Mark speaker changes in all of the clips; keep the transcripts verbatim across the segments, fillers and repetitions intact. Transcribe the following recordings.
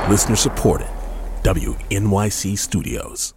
Speaker 1: Listener supported. W N Y C Studios.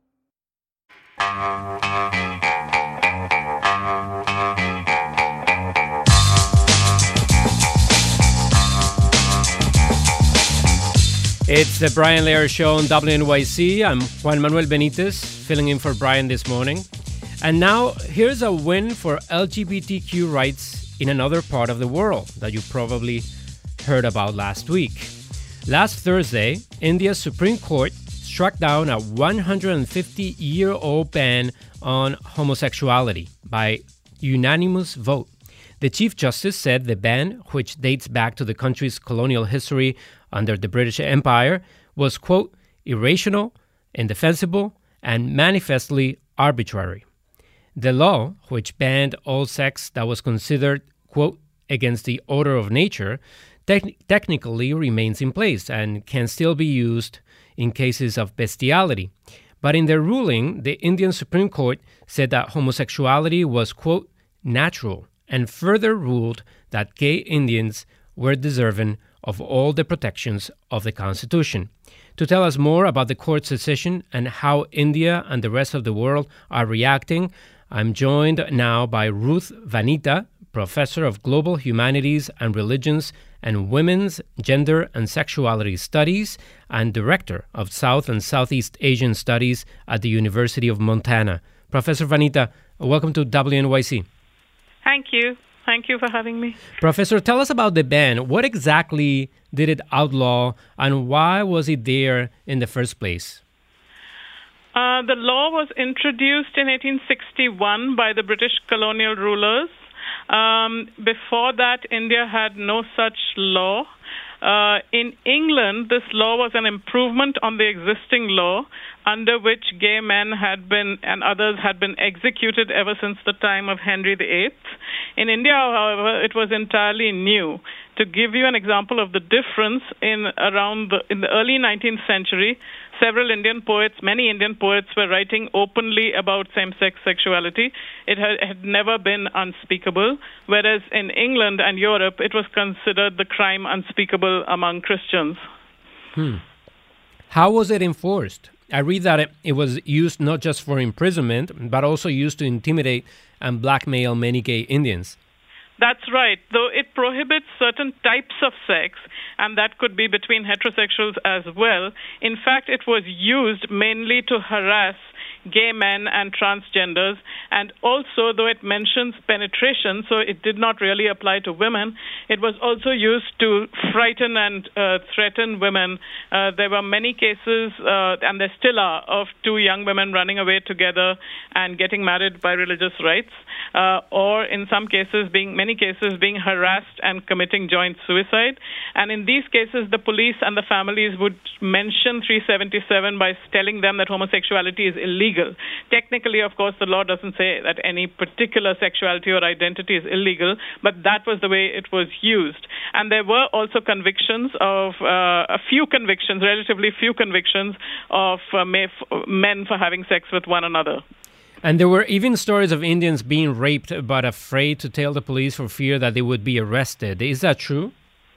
Speaker 2: It's the Brian Lehrer Show on W N Y C. I'm Juan Manuel Benitez, filling in for Brian this morning. And now, here's a win for L G B T Q rights in another part of the world that you probably heard about last week. Last Thursday, India's Supreme Court struck down a one hundred fifty-year-old ban on homosexuality by unanimous vote. The Chief Justice said the ban, which dates back to the country's colonial history under the British Empire, was, quote, irrational, indefensible, and manifestly arbitrary. The law, which banned all sex that was considered, quote, against the order of nature, te- technically remains in place and can still be used in cases of bestiality. But in their ruling, the Indian Supreme Court said that homosexuality was, quote, natural, and further ruled that gay Indians were deserving of all the protections of the Constitution. To tell us more about the court's decision and how India and the rest of the world are reacting, I'm joined now by Ruth Vanita, Professor of Global Humanities and Religions and Women's, Gender and Sexuality Studies and Director of South and Southeast Asian Studies at the University of Montana. Professor Vanita, welcome to W N Y C.
Speaker 3: Thank you. Thank you for having me.
Speaker 2: Professor, tell us about the ban. What exactly did it outlaw, and why was it there in the first place?
Speaker 3: Uh, the law was introduced in eighteen sixty-one by the British colonial rulers. Um, before that, India had no such law. Uh, in England, this law was an improvement on the existing law under which gay men had been and others had been executed ever since the time of Henry the Eighth. In India, however, it was entirely new. To give you an example of the difference, in around the, in the early nineteenth century, several Indian poets, many Indian poets were writing openly about same-sex sexuality. It had, had never been unspeakable, whereas in England and Europe, it was considered the crime unspeakable among Christians.
Speaker 2: Hmm. How was it enforced? I read that it, it was used not just for imprisonment, but also used to intimidate and blackmail many gay Indians.
Speaker 3: That's right. Though it prohibits certain types of sex, and that could be between heterosexuals as well, in fact, it was used mainly to harass gay men and transgenders, and also, though it mentions penetration, so it did not really apply to women, it was also used to frighten and uh, threaten women. Uh, there were many cases, uh, and there still are, of two young women running away together and getting married by religious rites, uh, or in some cases, being many cases, being harassed and committing joint suicide. And in these cases, the police and the families would mention three seventy-seven by telling them that homosexuality is illegal. Technically, of course, the law doesn't say that any particular sexuality or identity is illegal, but that was the way it was used. And there were also convictions of, uh, a few convictions, relatively few convictions of uh, men for having sex with one another.
Speaker 2: And there were even stories of Indians being raped but afraid to tell the police for fear that they would be arrested. Is that true?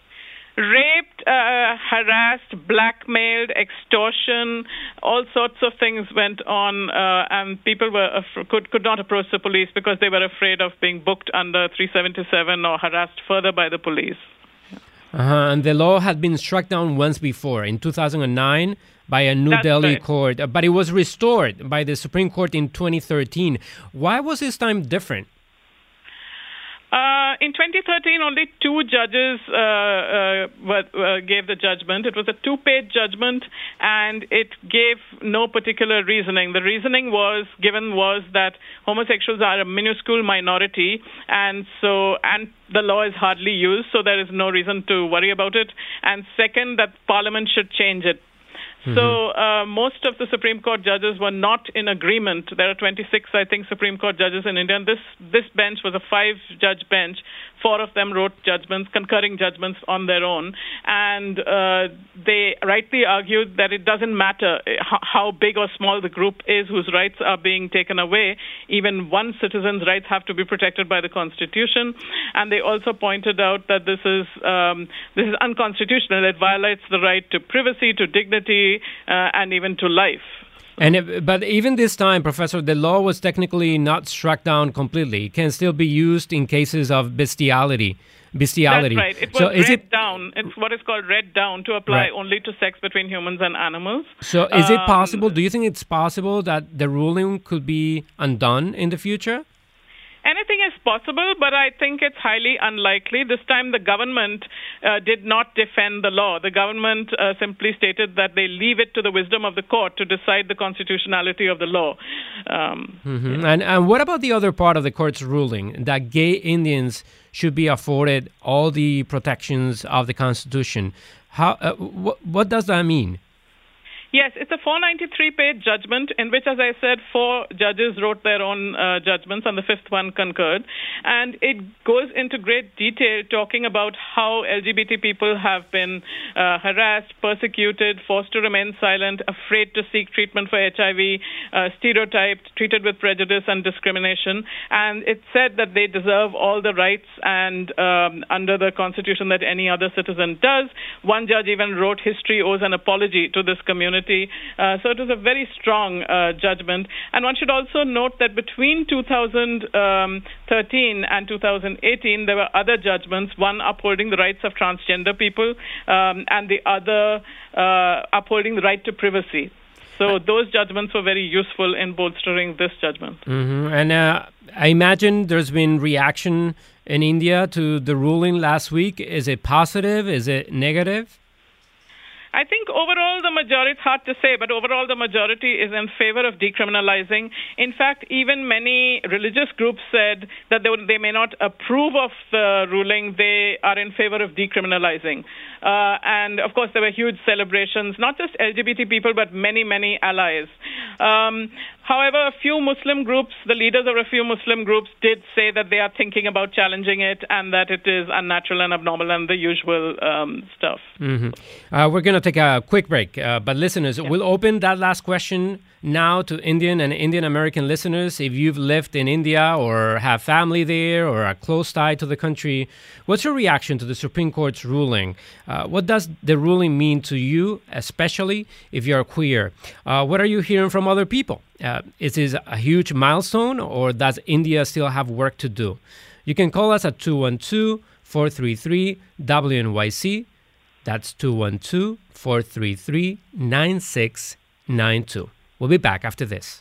Speaker 3: Raped, uh, harassed, blackmailed, extortion, all sorts of things went on, uh, and people were af- could could not approach the police because they were afraid of being booked under three seventy-seven or harassed further by the police.
Speaker 2: Uh-huh. And the law had been struck down once before, in two thousand nine, by a New
Speaker 3: That's
Speaker 2: Delhi
Speaker 3: right.
Speaker 2: court, but it was restored by the Supreme Court in twenty thirteen. Why was this time different?
Speaker 3: Uh, in twenty thirteen, only two judges uh, uh, were, uh, gave the judgment. It was a two-page judgment, and it gave no particular reasoning. The reasoning was given was that homosexuals are a minuscule minority, and so and the law is hardly used, so there is no reason to worry about it. And second, that Parliament should change it. Mm-hmm. So uh, most of the Supreme Court judges were not in agreement. There are twenty-six, I think, Supreme Court judges in India. And this this bench was a five-judge bench. four of them wrote judgments, concurring judgments on their own. And uh, they rightly argued that it doesn't matter how big or small the group is whose rights are being taken away. Even one citizen's rights have to be protected by the Constitution. And they also pointed out that this is um, this is unconstitutional. It violates the right to privacy, to dignity, uh, and even to life.
Speaker 2: And it, but even this time, Professor, the law was technically not struck down completely. It can still be used in cases of bestiality. Bestiality.
Speaker 3: That's right. It was
Speaker 2: so
Speaker 3: read
Speaker 2: is it,
Speaker 3: down. It's what is called read down to apply
Speaker 2: right.
Speaker 3: only to sex between humans and animals.
Speaker 2: So is
Speaker 3: um,
Speaker 2: it possible, do you think it's possible that the ruling could be undone in the future?
Speaker 3: Anything is possible, but I think it's highly unlikely. This time the government uh, did not defend the law. The government uh, simply stated that they leave it to the wisdom of the court to decide the constitutionality of the law. Um,
Speaker 2: mm-hmm. yeah. and, and what about the other part of the court's ruling, that gay Indians should be afforded all the protections of the Constitution? How? Uh, wh- what does that mean?
Speaker 3: Yes, it's a four hundred ninety-three page judgment in which, as I said, four judges wrote their own uh, judgments and the fifth one concurred. And it goes into great detail talking about how L G B T people have been uh, harassed, persecuted, forced to remain silent, afraid to seek treatment for H I V, uh, stereotyped, treated with prejudice and discrimination. And it said that they deserve all the rights and um, under the Constitution that any other citizen does. One judge even wrote, "History owes an apology to this community." Uh, so it was a very strong uh, judgment. And one should also note that between two thousand thirteen and two thousand eighteen, there were other judgments, one upholding the rights of transgender people um, and the other uh, upholding the right to privacy. So those judgments were very useful in bolstering this judgment.
Speaker 2: Mm-hmm. And uh, I imagine there's been reaction in India to the ruling last week. Is it positive? Is it negative?
Speaker 3: I think overall the majority, it's hard to say, but overall the majority is in favor of decriminalizing. In fact, even many religious groups said that they, would, they may not approve of the ruling. They are in favor of decriminalizing. Uh, and, of course, there were huge celebrations, not just L G B T people, but many, many allies. Um, however, a few Muslim groups, the leaders of a few Muslim groups did say that they are thinking about challenging it and that it is unnatural and abnormal and the usual um, stuff.
Speaker 2: Mm-hmm. Uh, we're going to take a quick break, uh, but listeners, yeah. we'll open that last question now to Indian and Indian American listeners. If you've lived in India or have family there or a close tie to the country, what's your reaction to the Supreme Court's ruling? Uh, what does the ruling mean to you, especially if you're queer? Uh, what are you hearing from other people? Uh, is this a huge milestone, or does India still have work to do? You can call us at two one two, four three three, W N Y C. That's two one two, four three three, nine six nine two. We'll be back after this.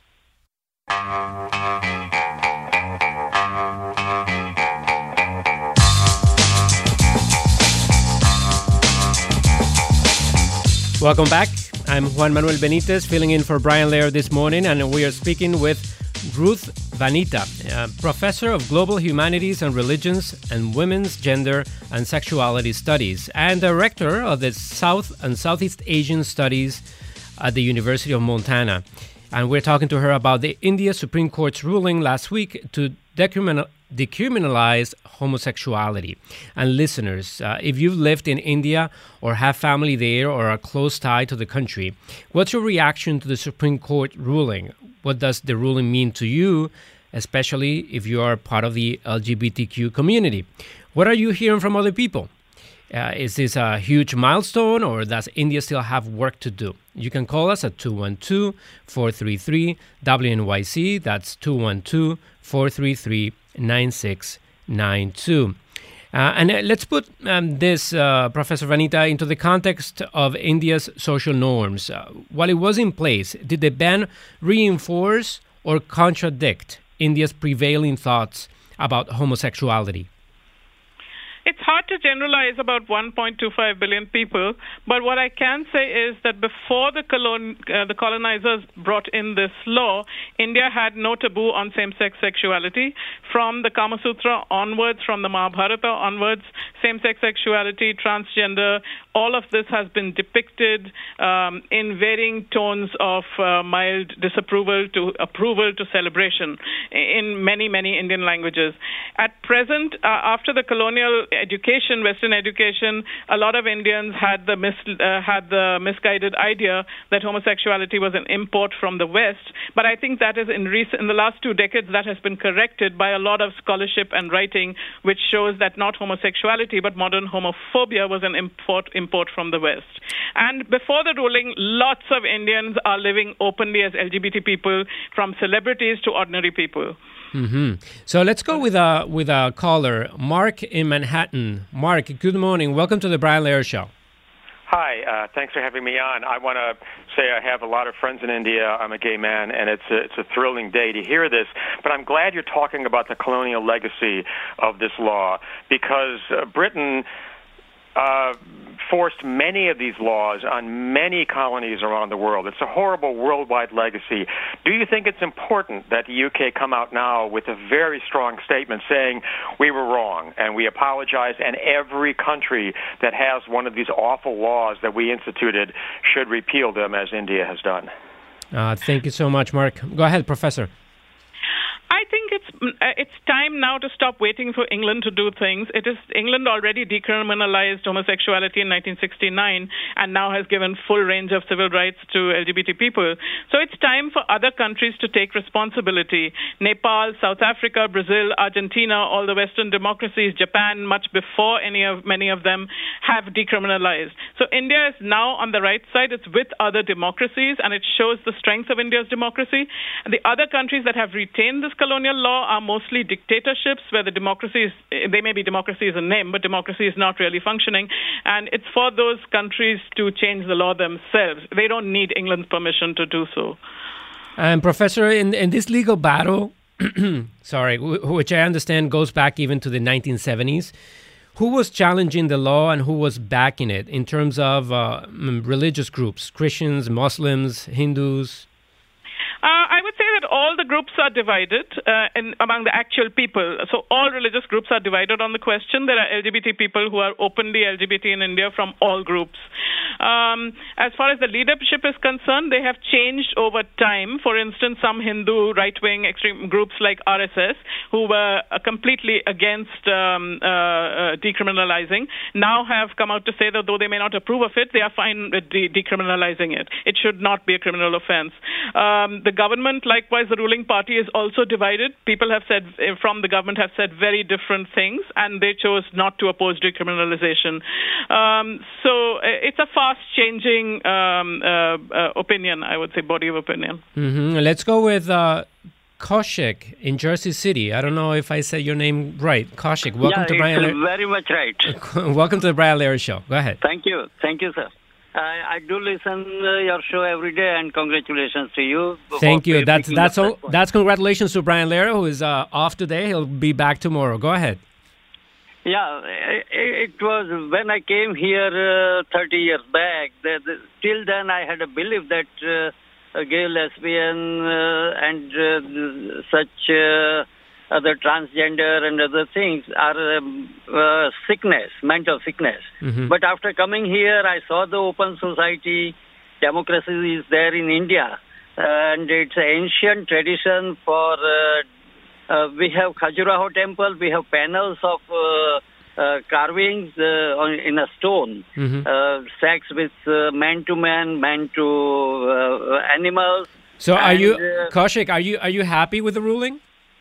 Speaker 2: Welcome back. I'm Juan Manuel Benitez, filling in for Brian Laird this morning, and we are speaking with Ruth Vanita, uh, Professor of Global Humanities and Religions and Women's Gender and Sexuality Studies, and Director of the South and Southeast Asian Studies at the University of Montana. And we're talking to her about the India Supreme Court's ruling last week to decriminal, decriminalize homosexuality. And listeners, uh, if you've lived in India or have family there or are close tie to the country, what's your reaction to the Supreme Court ruling? What does the ruling mean to you, especially if you are part of the L G B T Q community? What are you hearing from other people? Uh, is this a huge milestone, or does India still have work to do? You can call us at two one two, four three three, W N Y C. That's two one two, four three three, nine six nine two. Uh, and uh, let's put um, this, uh, Professor Vanita, into the context of India's social norms. Uh, while it was in place, did the ban reinforce or contradict India's prevailing thoughts about homosexuality?
Speaker 3: It's hard to generalize about one point two five billion people, but what I can say is that before the, colon, uh, the colonizers brought in this law, India had no taboo on same-sex sexuality. From the Kama Sutra onwards, from the Mahabharata onwards, same-sex sexuality, transgender, all of this has been depicted um, in varying tones of uh, mild disapproval to approval to celebration in many, many Indian languages. At present, uh, after the colonial education, Western education, a lot of Indians had the mis- uh, had the misguided idea that homosexuality was an import from the West. But I think that is in recent, in the last two decades, that has been corrected by a lot of scholarship and writing, which shows that not homosexuality but modern homophobia was an import import from the West. And before the ruling, lots of Indians are living openly as L G B T people, from celebrities to ordinary people.
Speaker 2: Mm-hmm. So let's go with a with a caller, Mark in Manhattan. Mark, good morning. Welcome to the Brian Lehrer Show.
Speaker 4: Hi, uh, thanks for having me on. I want to say I have a lot of friends in India. I'm a gay man, and it's a, it's a thrilling day to hear this. But I'm glad you're talking about the colonial legacy of this law, because uh, Britain uh, forced many of these laws on many colonies around the world. It's a horrible worldwide legacy. Do you think it's important that the U K come out now with a very strong statement saying we were wrong and we apologize, and every country that has one of these awful laws that we instituted should repeal them, as India has done?
Speaker 2: Uh, thank you so much, Mark. Go ahead, Professor.
Speaker 3: I think it's it's time now to stop waiting for England to do things. It is England already decriminalized homosexuality in nineteen sixty-nine and now has given full range of civil rights to L G B T people. So it's time for other countries to take responsibility. Nepal, South Africa, Brazil, Argentina, all the Western democracies, Japan, much before any of many of them have decriminalized. So India is now on the right side. It's with other democracies, and it shows the strength of India's democracy. And the other countries that have retained this colonial law are mostly dictatorships where the democracy is, they may be democracies in name, but democracy is not really functioning. And it's for those countries to change the law themselves. They don't need England's permission to do so.
Speaker 2: And Professor, in, in this legal battle, sorry, w- which I understand goes back even to the nineteen seventies, who was challenging the law and who was backing it in terms of uh, religious groups, Christians, Muslims, Hindus?
Speaker 3: Uh, I would say that all the groups are divided uh, in, among the actual people. So all religious groups are divided on the question. There are L G B T people who are openly L G B T in India from all groups. Um, as far as the leadership is concerned, they have changed over time. For instance, some Hindu right-wing extreme groups like R S S, who were uh, completely against um, uh, uh, decriminalizing, now have come out to say that though they may not approve of it, they are fine with de- decriminalizing it. It should not be a criminal offense. Um, the government, likewise, the ruling party is also divided. People have said, from the government, have said very different things, and they chose not to oppose decriminalization. Um, so it's a fast-changing um, uh, uh, opinion, I would say, body of opinion.
Speaker 2: Mm-hmm. Let's go with uh, Kaushik in Jersey City. I don't know if I said your name right. Kaushik, welcome
Speaker 5: yeah,
Speaker 2: to Brian
Speaker 5: Lehrer. Very much right.
Speaker 2: Welcome to the Brian Lehrer Show. Go ahead.
Speaker 5: Thank you. Thank you, sir. I, I do listen uh, your show every day, and congratulations to you.
Speaker 2: Thank you. That's that's all. That's congratulations to Brian Lehrer, who is uh, off today. He'll be back tomorrow. Go ahead.
Speaker 5: Yeah, it, it was when I came here uh, thirty years back. The, the, till then, I had a belief that uh, a gay, lesbian, uh, and uh, such uh, other transgender and other things are um, uh, sickness, mental sickness. Mm-hmm. But after coming here, I saw the open society, democracy is there in India, and it's an ancient tradition for, uh, uh, we have Khajuraho temple, we have panels of uh, uh, carvings uh, on, in a stone, mm-hmm. uh, sex with uh, man to man, man to uh, animals.
Speaker 2: So are and, you, uh, Kaushik, are you, are you happy with the ruling?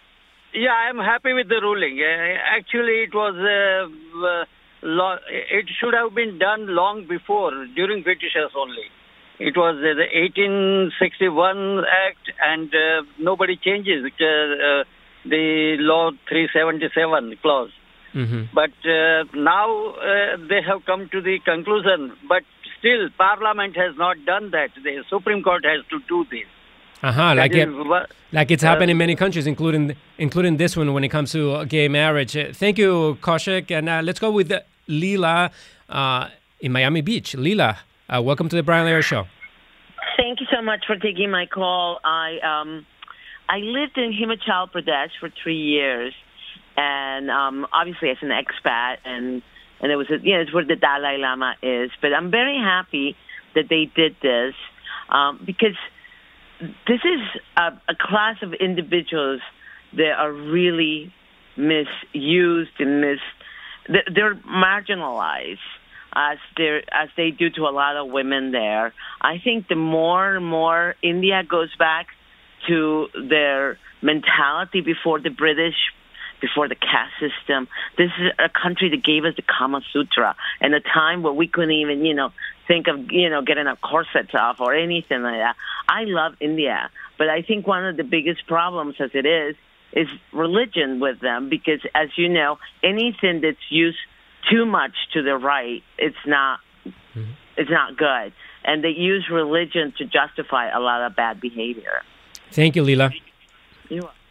Speaker 5: Yeah, I'm happy with the ruling. Uh, actually, it was uh, uh, lo- it should have been done long before, during Britishers only. It was uh, the eighteen sixty-one Act, and uh, nobody changes uh, uh, the law three seventy-seven clause. Mm-hmm. But uh, now uh, they have come to the conclusion. But still, Parliament has not done that. The Supreme Court has to do this.
Speaker 2: Uh-huh, like it,
Speaker 5: what,
Speaker 2: like it's happened uh, in many countries, including including this one when it comes to uh, gay marriage. Uh, thank you, Kaushik. And uh, let's go with uh, Leela uh, in Miami Beach. Leela, uh, welcome to the Brian Lehrer Show.
Speaker 6: Thank you so much for taking my call. I um, I lived in Himachal Pradesh for three years, and um, obviously as an expat, and and it was a, you know it's where the Dalai Lama is. But I'm very happy that they did this um, because. This is a, a class of individuals that are really misused and mis. They're marginalized as they as they do to a lot of women there. I think the more and more India goes back to their mentality before the British, before the caste system. This is a country that gave us the Kama Sutra, and a time where we couldn't even, you know, think of, you know, getting a corset off or anything like that. I love India, but I think one of the biggest problems as it is, is religion with them, because as you know, anything that's used too much to the right, it's not, mm-hmm. it's not good. And they use religion to justify a lot of bad behavior.
Speaker 2: Thank you, Leela.
Speaker 6: You're welcome.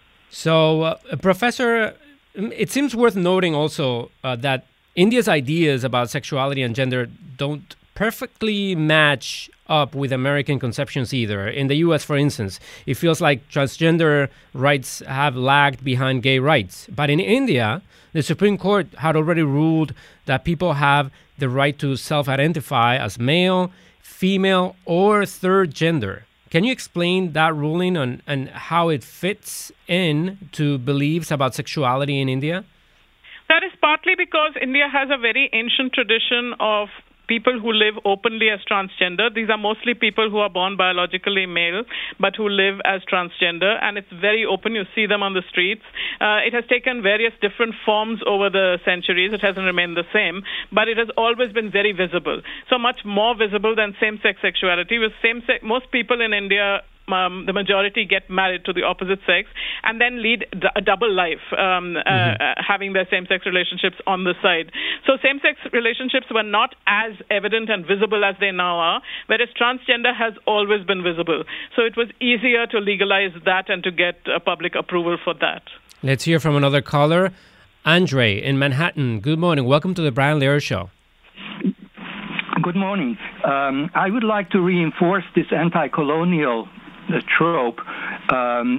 Speaker 2: So, uh, Professor, it seems worth noting also uh, that India's ideas about sexuality and gender don't perfectly match up with American conceptions either. In the U S, for instance, it feels like transgender rights have lagged behind gay rights. But in India, the Supreme Court had already ruled that people have the right to self-identify as male, female, or third gender. Can you explain that ruling on, and how it fits in to beliefs about sexuality in India?
Speaker 3: That is partly because India has a very ancient tradition of people who live openly as transgender. These are mostly people who are born biologically male, but who live as transgender, and it's very open. You see them on the streets. Uh, it has taken various different forms over the centuries. It hasn't remained the same, but it has always been very visible. So much more visible than same-sex sexuality. With same-sex, most people in India, Um, the majority get married to the opposite sex and then lead d- a double life, um, mm-hmm. uh, uh, having their same-sex relationships on the side. So same-sex relationships were not as evident and visible as they now are, whereas transgender has always been visible. So it was easier to legalize that and to get uh, public approval for that.
Speaker 2: Let's hear from another caller. Andre in Manhattan. Good morning. Welcome to the Brian Lehrer Show.
Speaker 7: Good morning. Um, I would like to reinforce this anti-colonial the trope. Um,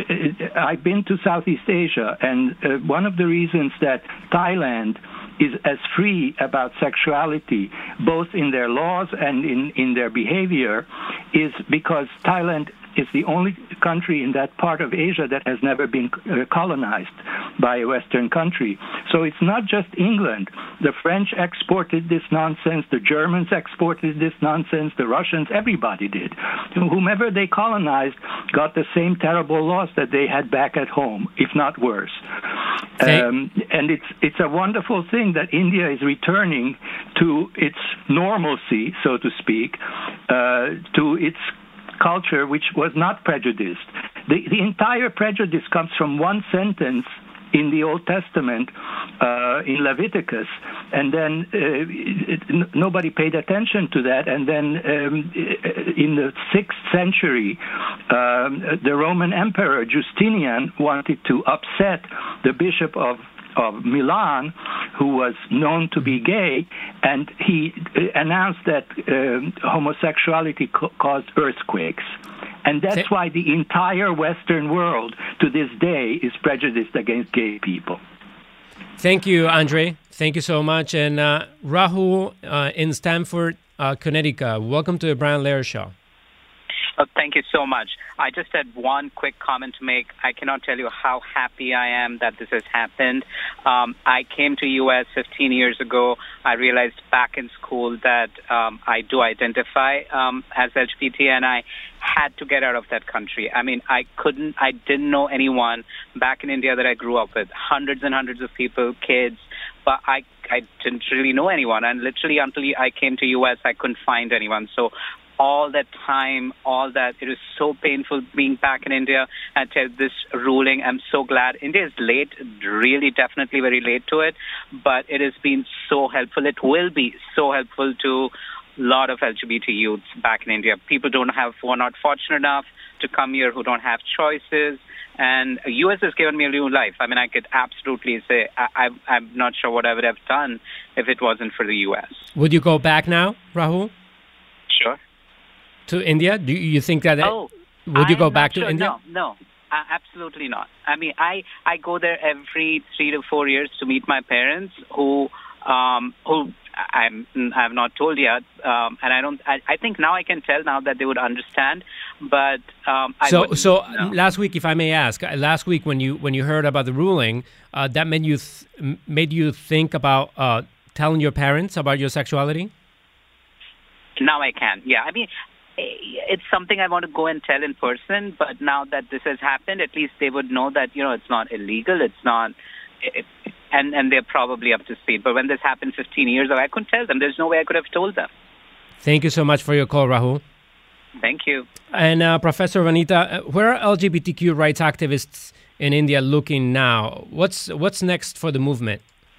Speaker 7: I've been to Southeast Asia, and uh, one of the reasons that Thailand is as free about sexuality, both in their laws and in, in their behavior, is because Thailand is the only country in that part of Asia that has never been uh, colonized by a Western country. So it's not just England. The French exported this nonsense, the Germans exported this nonsense, the Russians, everybody did. Whomever they colonized got the same terrible laws that they had back at home, if not worse. Um, and it's it's a wonderful thing that India is returning to its normalcy, so to speak, uh, to its culture, which was not prejudiced. The, the entire prejudice comes from one sentence in the Old Testament, uh, in Leviticus, and then uh, it, n- nobody paid attention to that. And then um, in the sixth century, um, the Roman Emperor Justinian wanted to upset the Bishop of of Milan, who was known to be gay, and he announced that uh, homosexuality co- caused earthquakes. And that's why the entire Western world to this day is prejudiced against gay people.
Speaker 2: Thank you, Andre. Thank you so much. And uh, Rahul uh, in Stamford, uh, Connecticut, welcome to the Brian Lehrer Show.
Speaker 8: Oh, thank you so much. I just had one quick comment to make. I cannot tell you how happy I am that this has happened. Um, I came to U S fifteen years ago. I realized back in school that um, I do identify um, as L G B T, and I had to get out of that country. I mean, I couldn't, I didn't know anyone back in India that I grew up with. Hundreds and hundreds of people, kids, but I, I didn't really know anyone. And literally until I came to U S, I couldn't find anyone. So all that time, all that, it was so painful being back in India and this ruling. I'm so glad. India is late, really definitely very late to it, but it has been so helpful. It will be so helpful to a lot of L G B T youths back in India. People don't have, who are not fortunate enough to to come here who don't have choices. And the U S has given me a new life. I mean, I could absolutely say I, I, I'm not sure what I would have done if it wasn't for the U S.
Speaker 2: Would you go back now, Rahul?
Speaker 8: Sure.
Speaker 2: To India? Do you think that...
Speaker 8: Oh,
Speaker 2: would you
Speaker 8: I'm
Speaker 2: go back
Speaker 8: sure.
Speaker 2: to India?
Speaker 8: No, no, uh, absolutely not. I mean, I, I go there every three to four years to meet my parents who... Um, who I'm I have not told yet, um, and I don't. I, I think now I can tell now that they would understand, but um, I
Speaker 2: so
Speaker 8: wouldn't,
Speaker 2: so
Speaker 8: no.
Speaker 2: last week, if I may ask, last week when you when you heard about the ruling, uh, that made you th- made you think about uh, telling your parents about your sexuality.
Speaker 8: Now I can. Yeah, I mean, it's something I want to go and tell in person, but now that this has happened, at least they would know that you know it's not illegal. It's not. It, And, and they're probably up to speed. But when this happened fifteen years ago, I couldn't tell them. There's no way I could have told them.
Speaker 2: Thank you so much for your call, Rahul.
Speaker 8: Thank you.
Speaker 2: And uh, Professor Vanita, where are L G B T Q rights activists in India looking now? What's what's next for the movement?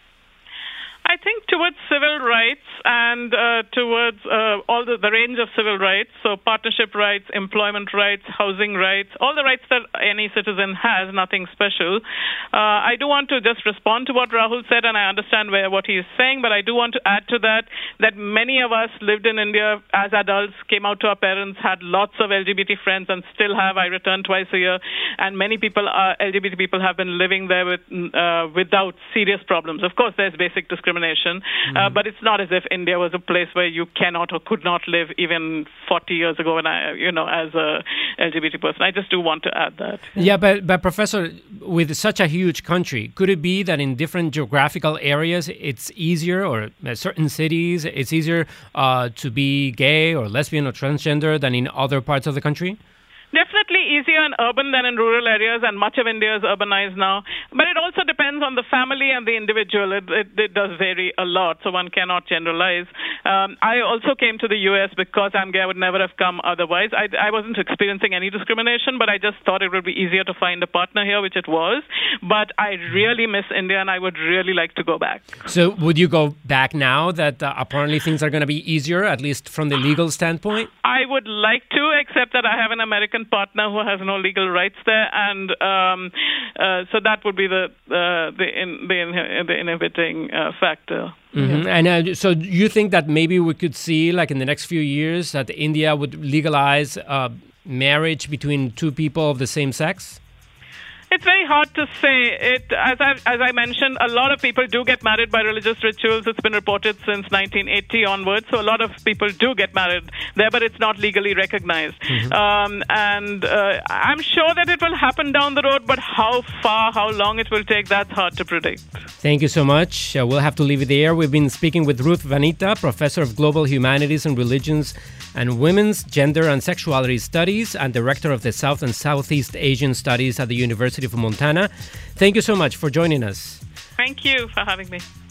Speaker 3: I think towards civil rights and uh, towards uh, all the, the range of civil rights, so partnership rights, employment rights, housing rights, all the rights that any citizen has, nothing special. Uh, I do want to just respond to what Rahul said, and I understand where, what he is saying, but I do want to add to that that many of us lived in India as adults, came out to our parents, had lots of L G B T friends, and still have. I return twice a year, and many people, are, L G B T people, have been living there with uh, without serious problems. Of course, there's basic discrimination. Mm-hmm. Uh, but it's not as if India was a place where you cannot or could not live even forty years ago when I, you know, as a L G B T person. I just do want to add that.
Speaker 2: Yeah, but, but Professor, with such a huge country, could it be that in different geographical areas it's easier, or certain cities, it's easier uh, to be gay or lesbian or transgender than in other parts of the country?
Speaker 3: Definitely easier in urban than in rural areas, and much of India is urbanized now. But it also depends on the family and the individual. It, it, it does vary a lot, so one cannot generalize. Um, I also came to the U S because I'm gay. I would never have come otherwise. I, I wasn't experiencing any discrimination, but I just thought it would be easier to find a partner here, which it was. But I really miss India, and I would really like to go back.
Speaker 2: So would you go back now that uh, apparently things are going to be easier, at least from the legal standpoint?
Speaker 3: I would like to, except that I have an American partner who has no legal rights there, and um, uh, so that would be the uh, the, in, the, in, the inhibiting uh, factor.
Speaker 2: Mm-hmm.
Speaker 3: Yeah.
Speaker 2: And uh, so you think that maybe we could see, like in the next few years, that India would legalize uh, marriage between two people of the same sex?
Speaker 3: It's very hard to say. It, as I as I mentioned, a lot of people do get married by religious rituals. It's been reported since nineteen eighty onwards. So a lot of people do get married there, but it's not legally recognized. Mm-hmm. Um, and uh, I'm sure that it will happen down the road, but how far, how long it will take, that's hard to predict.
Speaker 2: Thank you so much. Uh, we'll have to leave it there. We've been speaking with Ruth Vanita, Professor of Global Humanities and Religions and Women's, Gender and Sexuality Studies, and Director of the South and Southeast Asian Studies at the University of Montana. Thank you so much for joining us.
Speaker 3: Thank you for having me.